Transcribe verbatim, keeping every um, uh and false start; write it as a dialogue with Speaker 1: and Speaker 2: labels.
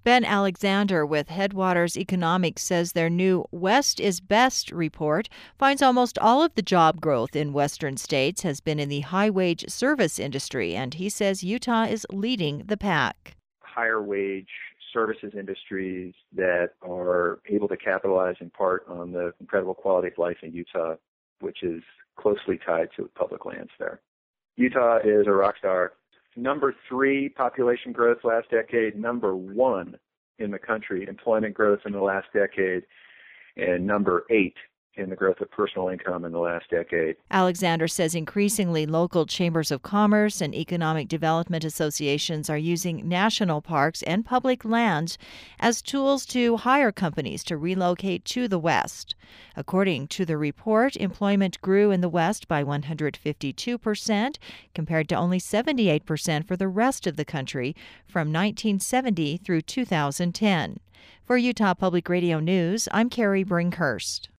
Speaker 1: Ben Alexander with Headwaters Economics says their new West is Best report finds almost all of the job growth in western states has been in the high-wage service industry, and he says Utah is leading the pack.
Speaker 2: Higher wage services industries that are able to capitalize in part on the incredible quality of life in Utah, which is closely tied to public lands there. Utah is a rock star. Number three population growth last decade, number one in the country employment growth in the last decade, and number eight in the growth of personal income in the last decade.
Speaker 1: Alexander says increasingly local chambers of commerce and economic development associations are using national parks and public lands as tools to hire companies to relocate to the West. According to the report, employment grew in the West by one hundred fifty-two percent compared to only seventy-eight percent for the rest of the country from nineteen seventy through two thousand ten. For Utah Public Radio News, I'm Carrie Brinkhurst.